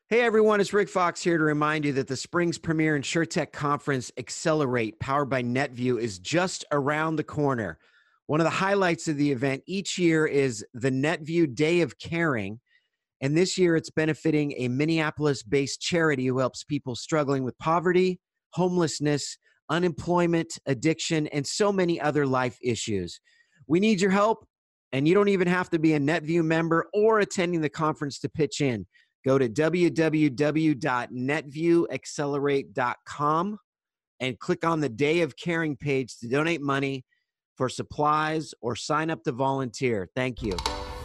Hey everyone, it's Rick Fox here to remind you that the spring's premier InsurTech conference, Accelerate, powered by NetView, is just around the corner. One of the highlights of the event each year is the NetView Day of Caring, and this year it's benefiting a Minneapolis-based charity who helps people struggling with poverty, homelessness, unemployment, addiction, and so many other life issues. We need your help, and you don't even have to be a NetView member or attending the conference to pitch in. Go to www.netviewaccelerate.com and click on the Day of Caring page to donate money for supplies or sign up to volunteer. Thank you.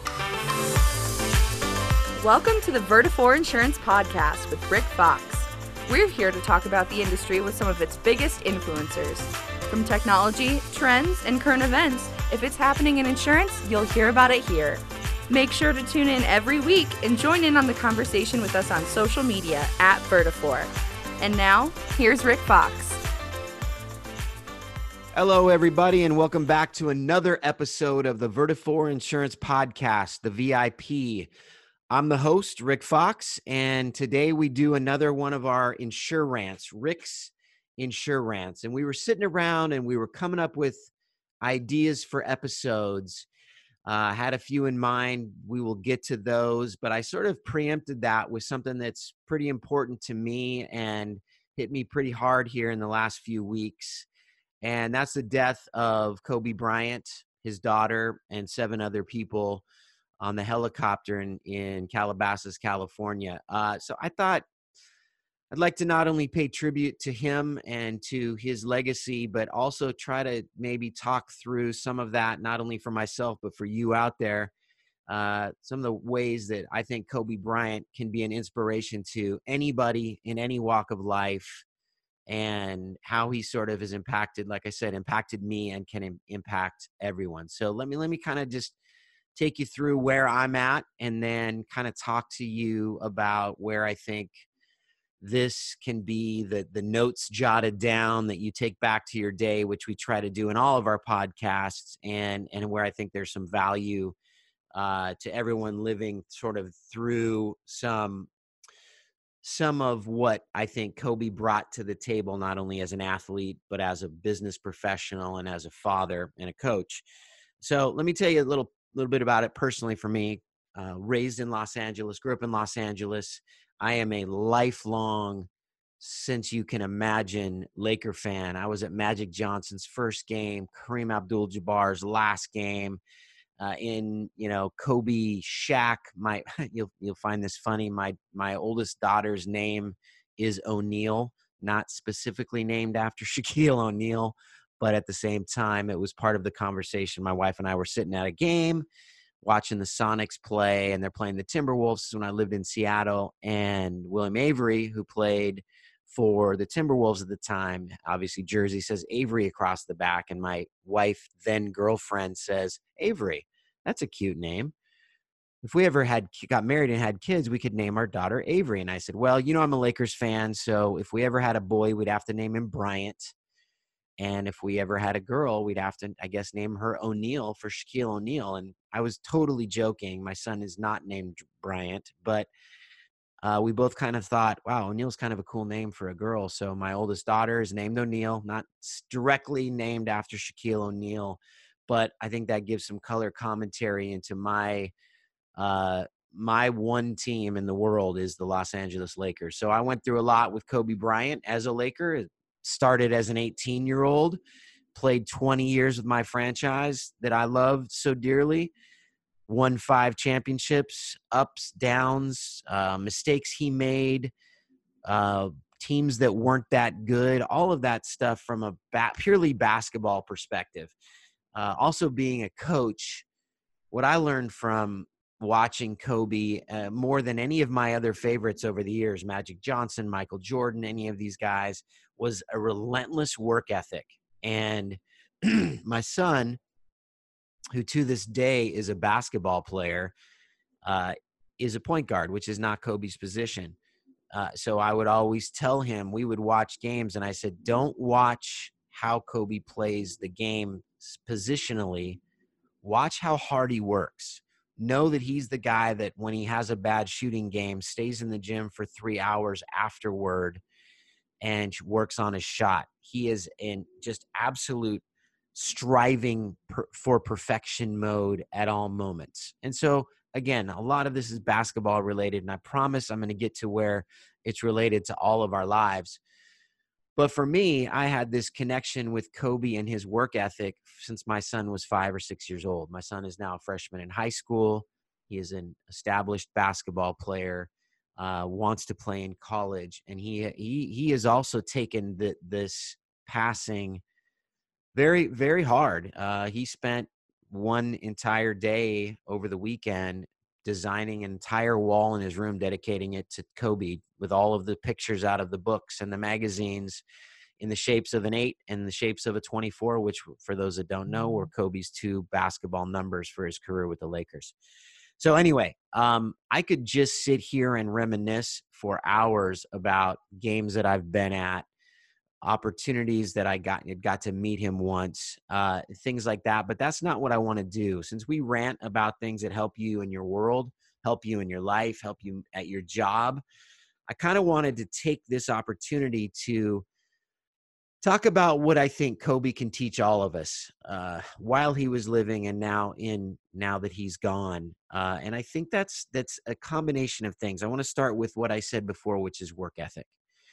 Welcome to the Vertafore Insurance Podcast with Rick Fox. We're here to talk about the industry with some of its biggest influencers. From technology, trends, and current events, if it's happening in insurance, you'll hear about it here. Make sure to tune in every week and join in on the conversation with us on social media at Vertafore. And now, here's Rick Fox. Hello, everybody, and welcome back to another episode of the Vertafore Insurance Podcast, the VIP. I'm the host, Rick Fox, and today we do another one of our Insure Rants, Rick's Insure Rants. And we were sitting around and we were coming up with ideas for episodes. I had a few in mind. We will get to those, but I sort of preempted that with something that's pretty important to me and hit me pretty hard here in the last few weeks. And that's the death of Kobe Bryant, his daughter, and 7 other people on the helicopter in Calabasas, California. So I thought I'd like to not only pay tribute to him and to his legacy, but also try to maybe talk through some of that, not only for myself, but for you out there. Some of the ways that I think Kobe Bryant can be an inspiration to anybody in any walk of life, and how he sort of has impacted, like I said, impacted me and can impact everyone. So let me kind of just take you through where I'm at and then kind of talk to you about where I think this can be the notes jotted down that you take back to your day, which we try to do in all of our podcasts, and where I think there's some value to everyone living sort of through some of what I think Kobe brought to the table, not only as an athlete, but as a business professional and as a father and a coach. So let me tell you a little bit about it personally for me. Raised in Los Angeles, grew up in Los Angeles. I am a lifelong, since you can imagine, Laker fan. I was at Magic Johnson's first game, Kareem Abdul-Jabbar's last game, in Kobe, Shaq. You'll find this funny. My oldest daughter's name is O'Neal, not specifically named after Shaquille O'Neal, but at the same time, it was part of the conversation. My wife and I were sitting at a game, watching the Sonics play, and they're playing the Timberwolves when I lived in Seattle. And William Avery, who played for the Timberwolves at the time, obviously jersey says Avery across the back. And my wife, then girlfriend, says, Avery, that's a cute name. If we ever got married and had kids, we could name our daughter Avery. And I said, well, I'm a Lakers fan, so if we ever had a boy, we'd have to name him Bryant. And if we ever had a girl, we'd have to, I guess, name her O'Neal for Shaquille O'Neal. And I was totally joking. My son is not named Bryant, but we both kind of thought, wow, O'Neal's kind of a cool name for a girl. So my oldest daughter is named O'Neal, not directly named after Shaquille O'Neal, but I think that gives some color commentary into my one team in the world is the Los Angeles Lakers. So I went through a lot with Kobe Bryant as a Laker. It started as an 18-year-old, played 20 years with my franchise that I loved so dearly, won 5 championships, ups, downs, mistakes he made, teams that weren't that good, all of that stuff from a purely basketball perspective. Also being a coach, what I learned from watching Kobe, more than any of my other favorites over the years, Magic Johnson, Michael Jordan, any of these guys, was a relentless work ethic. And my son, who to this day is a basketball player, is a point guard, which is not Kobe's position. So I would always tell him, we would watch games, and I said, don't watch how Kobe plays the game positionally. Watch how hard he works. know that he's the guy that when he has a bad shooting game, stays in the gym for 3 hours afterward and works on his shot. He is in just absolute striving for perfection mode at all moments. And so, again, a lot of this is basketball related, and I promise I'm going to get to where it's related to all of our lives. But for me, I had this connection with Kobe and his work ethic since my son was 5 or 6 years old. My son is now a freshman in high school. He is an established basketball player, wants to play in college. And he has also taken this passing very, very hard. He spent one entire day over the weekend designing an entire wall in his room, dedicating it to Kobe, with all of the pictures out of the books and the magazines in the shapes of an 8 and the shapes of a 24, which, for those that don't know, were Kobe's 2 basketball numbers for his career with the Lakers. So anyway, I could just sit here and reminisce for hours about games that I've been at, opportunities that I got to meet him once, things like that. But that's not what I want to do. Since we rant about things that help you in your world, help you in your life, help you at your job, I kind of wanted to take this opportunity to talk about what I think Kobe can teach all of us while he was living and now that he's gone. And I think that's a combination of things. I want to start with what I said before, which is work ethic.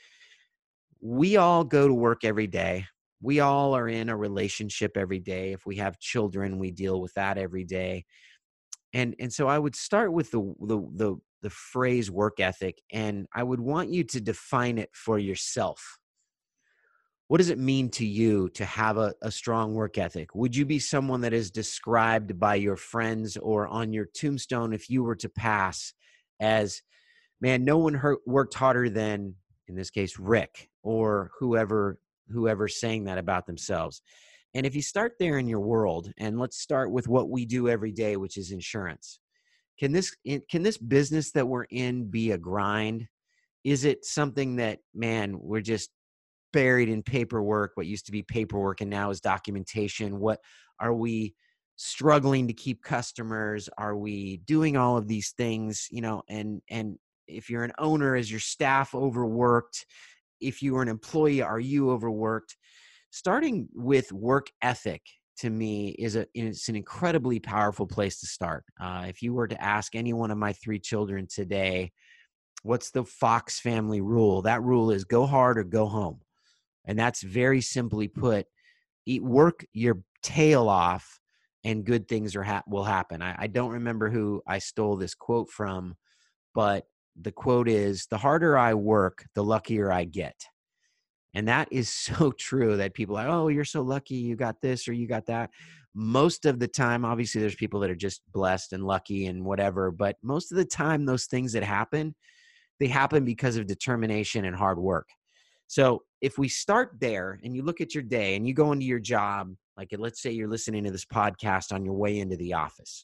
We all go to work every day. We all are in a relationship every day. If we have children, we deal with that every day. And so I would start with the phrase work ethic, and I would want you to define it for yourself. What does it mean to you to have a strong work ethic? Would you be someone that is described by your friends or on your tombstone, if you were to pass, as, man, no one worked harder than, in this case, Rick, or whoever's saying that about themselves? And if you start there in your world, and let's start with what we do every day, which is insurance. Can this business that we're in be a grind? Is it something that, man, we're just buried in paperwork, what used to be paperwork and now is documentation? What are we struggling to keep customers? Are we doing all of these things, and if you're an owner, is your staff overworked? If you were an employee, are you overworked? Starting with work ethic, to me, it's an incredibly powerful place to start. If you were to ask any one of my 3 children today, what's the Fox family rule? That rule is go hard or go home. And that's very simply put, work your tail off and good things will happen. I don't remember who I stole this quote from, but the quote is, the harder I work, the luckier I get. And that is so true, that people are like, oh, you're so lucky you got this or you got that. Most of the time, obviously, there's people that are just blessed and lucky and whatever. But most of the time, those things that happen, they happen because of determination and hard work. So if we start there and you look at your day and you go into your job, like let's say you're listening to this podcast on your way into the office.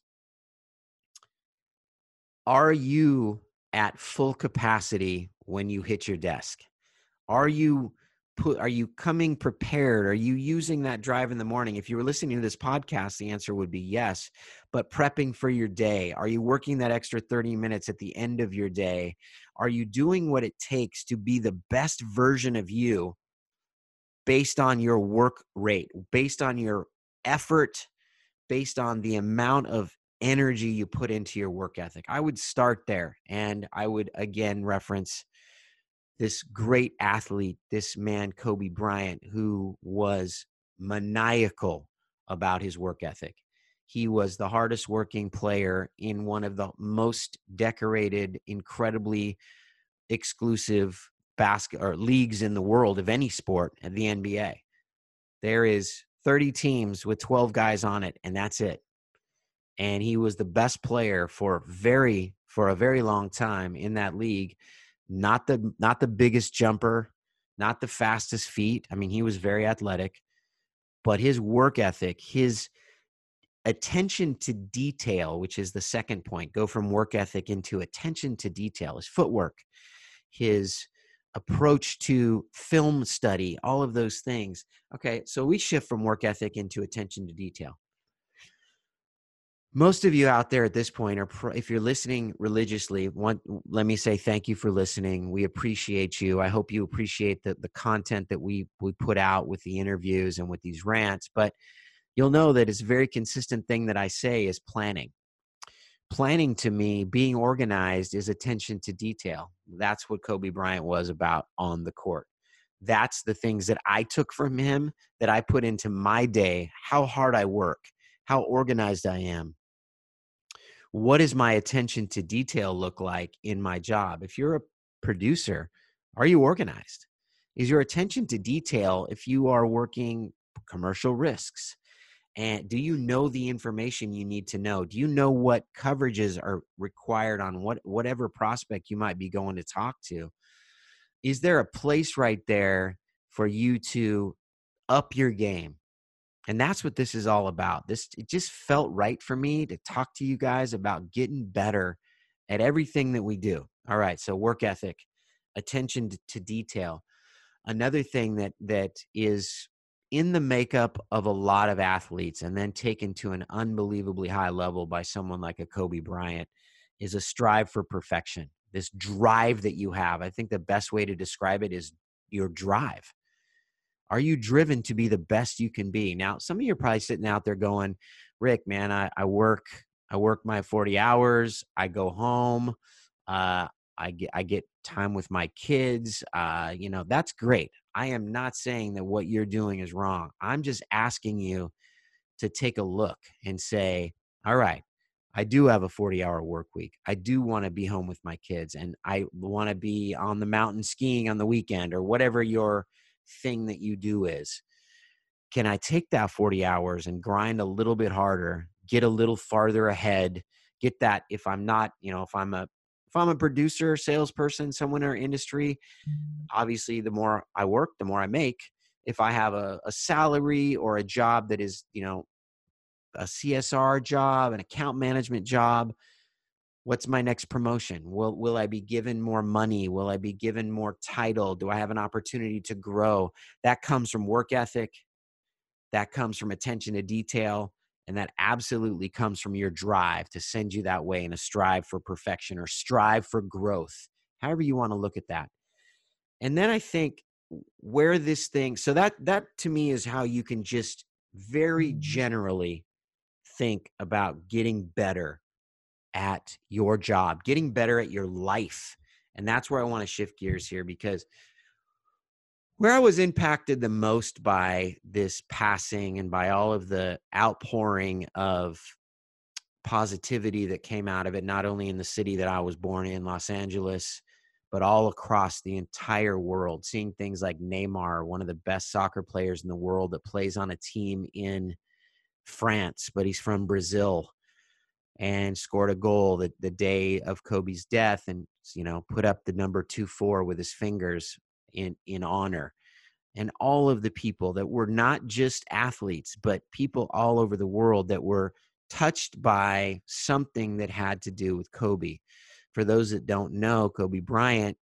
Are you at full capacity when you hit your desk? Are you coming prepared? Are you using that drive in the morning? If you were listening to this podcast, the answer would be yes. But prepping for your day, are you working that extra 30 minutes at the end of your day? Are you doing what it takes to be the best version of you based on your work rate, based on your effort, based on the amount of energy you put into your work ethic? I would start there. And I would, again, reference this great athlete, this man, Kobe Bryant, who was maniacal about his work ethic. He was the hardest working player in one of the most decorated, incredibly exclusive leagues in the world of any sport, at the NBA. There is 30 teams with 12 guys on it, and that's it. And he was the best player for a very long time in that league. Not the biggest jumper, not the fastest feet. I mean, he was very athletic, but his work ethic, his attention to detail, which is the second point, go from work ethic into attention to detail, his footwork, his approach to film study, all of those things. Okay, so we shift from work ethic into attention to detail. Most of you out there at this point if you're listening religiously, let me say thank you for listening. We appreciate you. I hope you appreciate the content that we put out with the interviews and with these rants. But you'll know that it's a very consistent thing that I say is planning. Planning to me, being organized, is attention to detail. That's what Kobe Bryant was about on the court. That's the things that I took from him, that I put into my day, how hard I work, how organized I am. What does my attention to detail look like in my job? If you're a producer, are you organized? Is your attention to detail, if you are working commercial risks, and do you know the information you need to know? Do you know what coverages are required on whatever prospect you might be going to talk to? Is there a place right there for you to up your game? And that's what this is all about. It just felt right for me to talk to you guys about getting better at everything that we do. All right, so work ethic, attention to detail. Another thing that is in the makeup of a lot of athletes and then taken to an unbelievably high level by someone like a Kobe Bryant is a strive for perfection. This drive that you have. I think the best way to describe it is your drive. Are you driven to be the best you can be? Now, some of you are probably sitting out there going, Rick, man, I work my 40 hours. I go home. I get time with my kids. That's great. I am not saying that what you're doing is wrong. I'm just asking you to take a look and say, all right, I do have a 40-hour work week. I do want to be home with my kids, and I want to be on the mountain skiing on the weekend, or whatever your thing that you do is. Can I take that 40 hours and grind a little bit harder, get a little farther ahead, get that? If I'm not, if I'm a producer, salesperson, someone in our industry, obviously the more I work, the more I make. If I have a salary or a job that is, a CSR job, an account management job, what's my next promotion? Will I be given more money? Will I be given more title? Do I have an opportunity to grow? That comes from work ethic. That comes from attention to detail. And that absolutely comes from your drive to send you that way, in a strive for perfection or strive for growth, however you want to look at that. And then I think where this thing, so that to me is how you can just very generally think about getting better at your job, getting better at your life. And that's where I want to shift gears here, because where I was impacted the most by this passing and by all of the outpouring of positivity that came out of it, not only in the city that I was born in, Los Angeles, but all across the entire world, seeing things like Neymar, one of the best soccer players in the world that plays on a team in France, but he's from Brazil, and scored a goal the day of Kobe's death, and put up the number 24 with his fingers in honor. And all of the people that were not just athletes, but people all over the world that were touched by something that had to do with Kobe. For those that don't know, Kobe Bryant,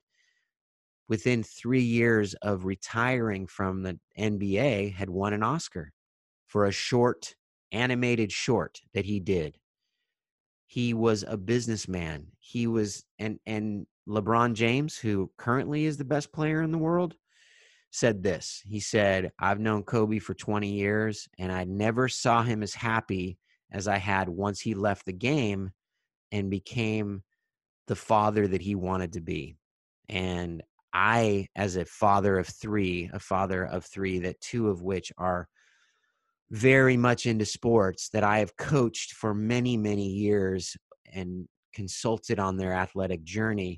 within 3 years of retiring from the NBA, had won an Oscar for a short, animated short that he did. He was a businessman. He was, and LeBron James, who currently is the best player in the world, said this. He said, I've known Kobe for 20 years, and I never saw him as happy as I had once he left the game and became the father that he wanted to be. And I, as a father of three, that two of which are very much into sports, that I have coached for many, many years and consulted on their athletic journey,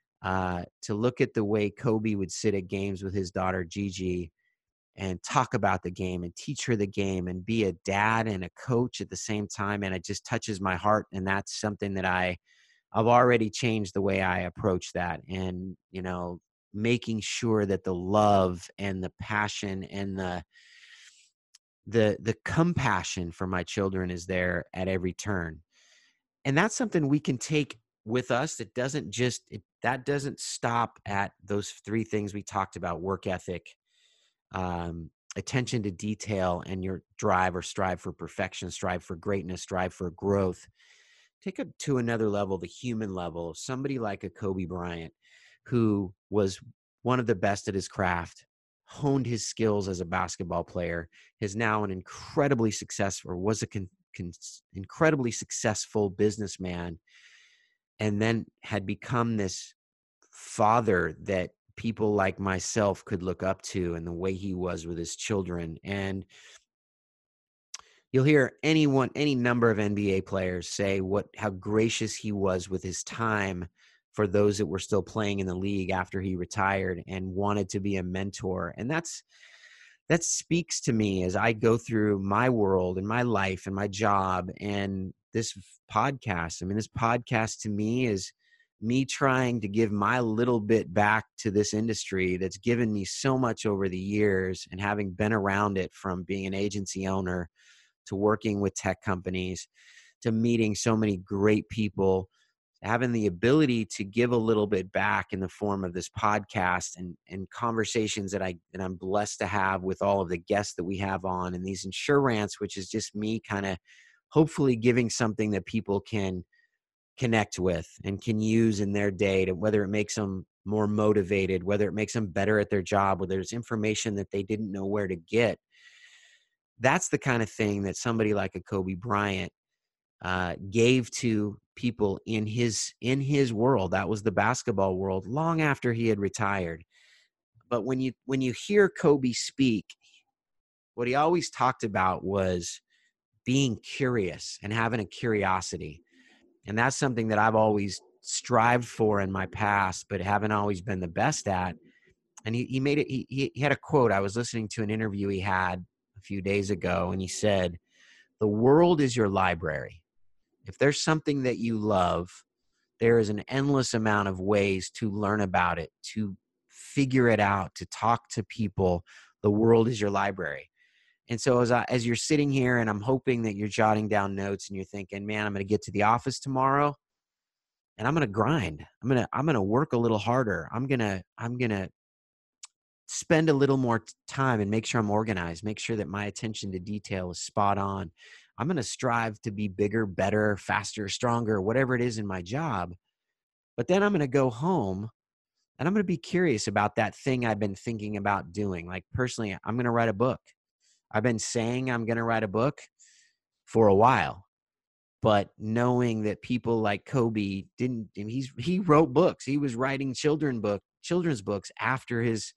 to look at the way Kobe would sit at games with his daughter, Gigi, and talk about the game and teach her the game and be a dad and a coach at the same time. And it just touches my heart. And that's something that I've already changed the way I approach that. And, making sure that the love and the passion and the compassion for my children is there at every turn. And that's something we can take with us. That doesn't stop at those three things we talked about: work ethic, attention to detail and your drive or strive for perfection, strive for greatness, strive for growth, take it to another level, the human level. Somebody like a Kobe Bryant, who was one of the best at his craft, honed his skills as a basketball player, is now an incredibly successful, or was a incredibly successful businessman, and then had become this father that people like myself could look up to, and the way he was with his children. And you'll hear any number of NBA players say how gracious he was with his time for those that were still playing in the league after he retired, and wanted to be a mentor. And that speaks to me as I go through my world and my life and my job and this podcast. I mean, this podcast to me is me trying to give my little bit back to this industry that's given me so much over the years, and having been around it, from being an agency owner to working with tech companies to meeting so many great people, having the ability to give a little bit back in the form of this podcast and conversations that I'm blessed to have with all of the guests that we have on, and these Insurance, which is just me kind of hopefully giving something that people can connect with and can use in their day, to whether it makes them more motivated, whether it makes them better at their job, whether there's information that they didn't know where to get. That's the kind of thing that somebody like a Kobe Bryant gave to people in his world. That was the basketball world, long after he had retired. But when you hear Kobe speak, what he always talked about was being curious and having a curiosity. And that's something that I've always strived for in my past, but haven't always been the best at. And he made it, he had a quote. I was listening to an interview he had a few days ago, and he said, "The world is your library. If there's something that you love, there is an endless amount of ways to learn about it, to figure it out, to talk to people. The world is your library." And so as you're sitting here, and I'm hoping that you're jotting down notes and you're thinking, man, I'm going to get to the office tomorrow and I'm going to grind. I'm going to work a little harder. I'm going to spend a little more time and make sure I'm organized, make sure that my attention to detail is spot on. I'm going to strive to be bigger, better, faster, stronger, whatever it is in my job. But then I'm going to go home and I'm going to be curious about that thing I've been thinking about doing. Like personally, I'm going to write a book. I've been saying I'm going to write a book for a while, but knowing that people like Kobe he wrote books. He was writing children's books after his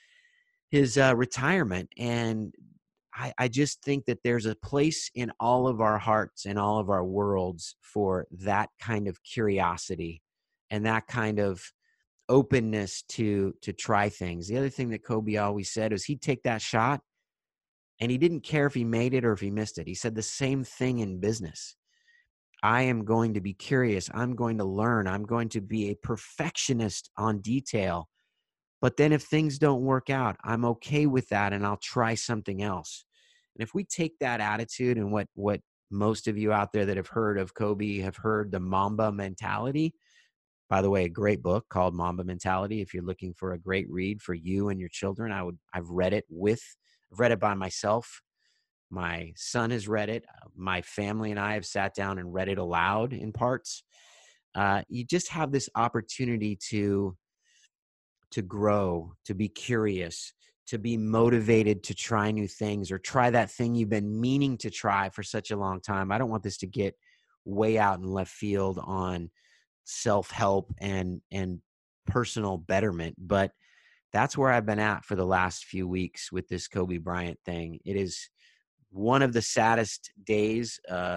retirement. And I just think that there's a place in all of our hearts and all of our worlds for that kind of curiosity and that kind of openness to try things. The other thing that Kobe always said was he'd take that shot and he didn't care if he made it or if he missed it. He said the same thing in business. I am going to be curious. I'm going to learn. I'm going to be a perfectionist on detail. But then if things don't work out, I'm okay with that and I'll try something else. And if we take that attitude, and what most of you out there that have heard of Kobe have heard, the Mamba mentality. By the way, a great book called Mamba Mentality. If you're looking for a great read for you and your children, I've read it by myself. My son has read it. My family and I have sat down and read it aloud in parts. You just have this opportunity to grow, to be curious, to be motivated to try new things, or try that thing you've been meaning to try for such a long time. I don't want this to get way out in left field on self-help and personal betterment, but that's where I've been at for the last few weeks with this Kobe Bryant thing. It is one of the saddest days.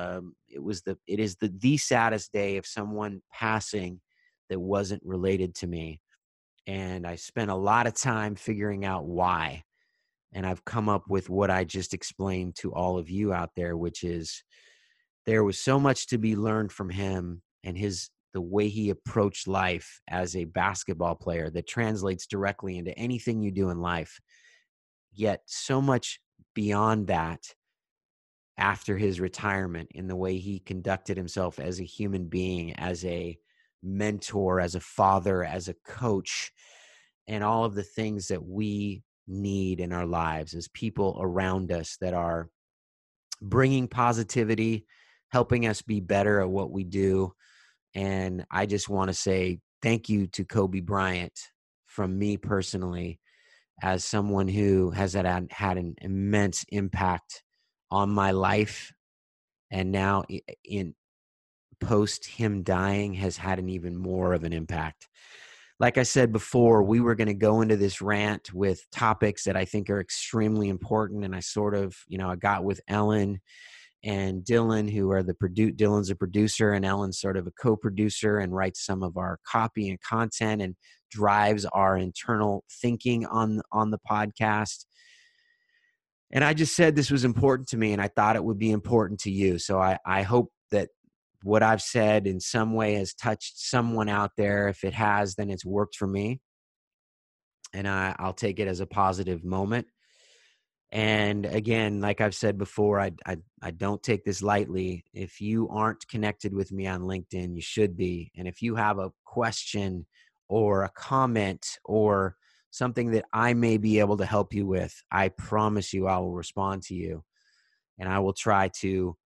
It is the saddest day of someone passing that wasn't related to me. And I spent a lot of time figuring out why. And I've come up with what I just explained to all of you out there, which is there was so much to be learned from him and the way he approached life as a basketball player that translates directly into anything you do in life. Yet so much beyond that after his retirement, in the way he conducted himself as a human being, as a mentor, as a father, as a coach, and all of the things that we need in our lives, as people around us that are bringing positivity, helping us be better at what we do. And I just want to say thank you to Kobe Bryant from me personally, as someone who has had an immense impact on my life. And now in post him dying has had an even more of an impact. Like I said before, we were going to go into this rant with topics that I think are extremely important. And I sort of, I got with Ellen and Dylan, who are Dylan's a producer and Ellen's sort of a co-producer and writes some of our copy and content and drives our internal thinking on the podcast. And I just said this was important to me, and I thought it would be important to you. So I hope that what I've said in some way has touched someone out there. If it has, then it's worked for me. And I'll take it as a positive moment. And again, like I've said before, I don't take this lightly. If you aren't connected with me on LinkedIn, you should be. And if you have a question or a comment or something that I may be able to help you with, I promise you I will respond to you. And I will try to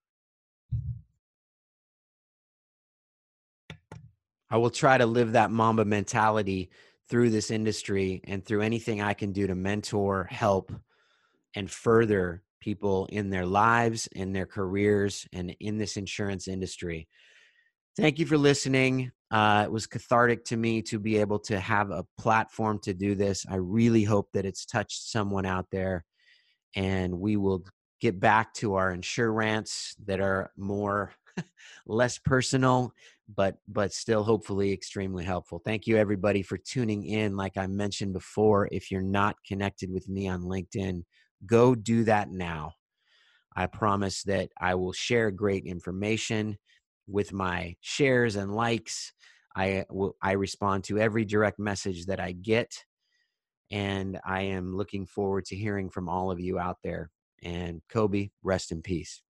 live that Mamba mentality through this industry and through anything I can do to mentor, help, and further people in their lives, in their careers, and in this insurance industry. Thank you for listening. It was cathartic to me to be able to have a platform to do this. I really hope that it's touched someone out there, and we will get back to our insure rants that are less personal, but still hopefully extremely helpful. Thank you everybody for tuning in. Like I mentioned before, if you're not connected with me on LinkedIn, go do that now. I promise that I will share great information with my shares and likes. I respond to every direct message that I get, and I am looking forward to hearing from all of you out there. And Kobe, rest in peace.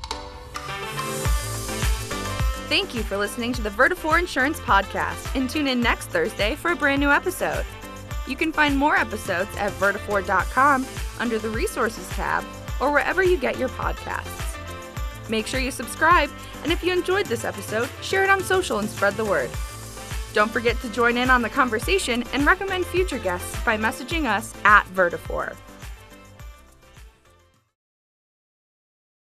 Thank you for listening to the Vertafore Insurance Podcast, and tune in next Thursday for a brand new episode. You can find more episodes at vertafore.com under the Resources tab or wherever you get your podcasts. Make sure you subscribe, and if you enjoyed this episode, share it on social and spread the word. Don't forget to join in on the conversation and recommend future guests by messaging us at Vertafore.